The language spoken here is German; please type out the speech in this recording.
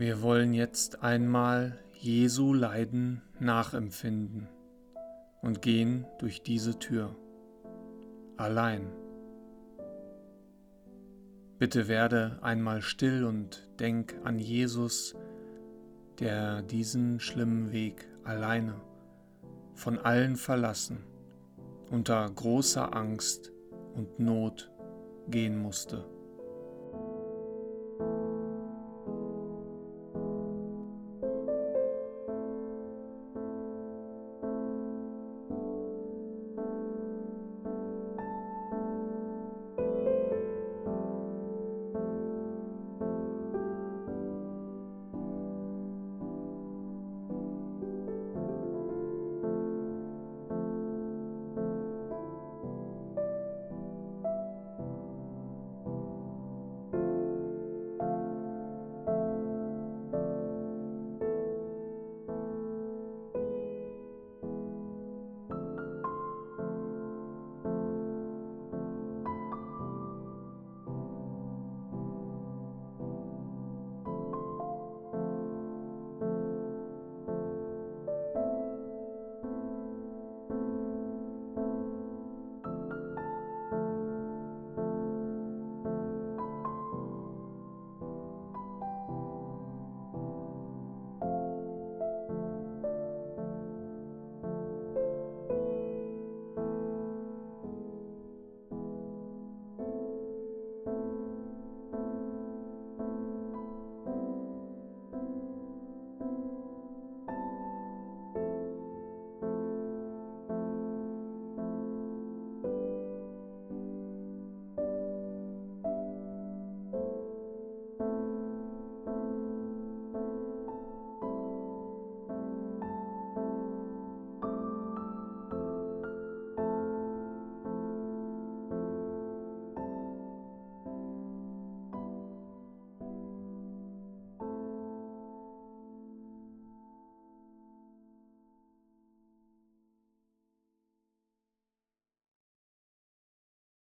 Wir wollen jetzt einmal Jesu Leiden nachempfinden und gehen durch diese Tür. Allein. Bitte werde einmal still und denk an Jesus, der diesen schlimmen Weg alleine, von allen verlassen, unter großer Angst und Not gehen musste.